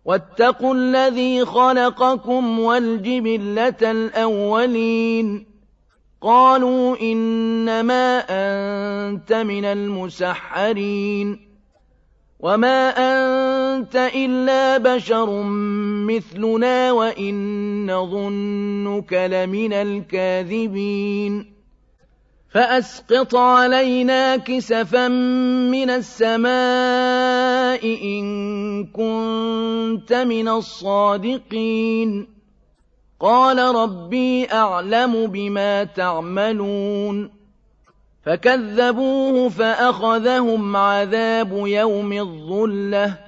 واتقوا الذي خلقكم والجبلة الأولين قالوا إنما أنت من المسحرين وما أنت إلا بشر مثلنا وإن نظنك لمن الكاذبين فأسقط علينا كسفا من السماء إن كنت من الصادقين قال ربي أعلم بما تعملون فكذبوه فأخذهم عذاب يوم الظلة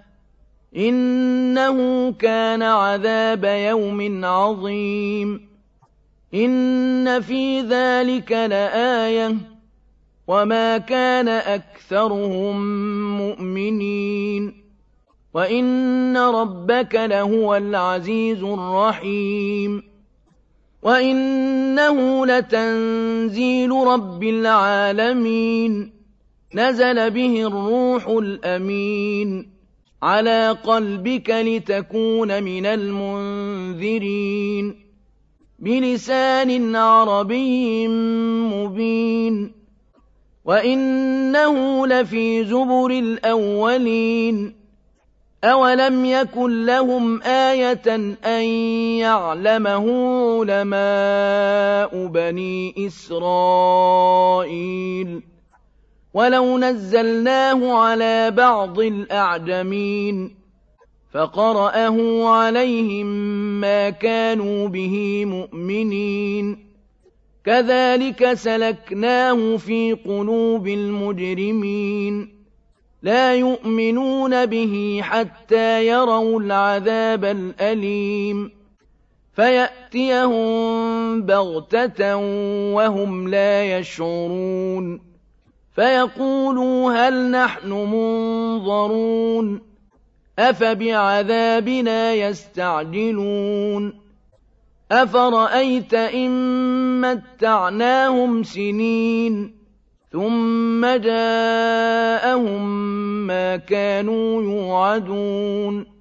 إنه كان عذاب يوم عظيم إن في ذلك لآية وما كان أكثرهم مؤمنين وإن ربك لهو العزيز الرحيم وإنه لتنزيل رب العالمين نزل به الروح الأمين على قلبك لتكون من المنذرين بلسان عربي مبين وإنه لفي زبر الأولين أولم يكن لهم آية أن يعلمه علماء بني إسرائيل ولو نزلناه على بعض الأعجمين فقرأه عليهم ما كانوا به مؤمنين كذلك سلكناه في قلوب المجرمين لا يؤمنون به حتى يروا العذاب الأليم فيأتيهم بغتة وهم لا يشعرون فيقولوا هل نحن منظرون أفبعذابنا يستعجلون أفرأيت إن متعناهم سنين ثم جاءهم ما كانوا يوعدون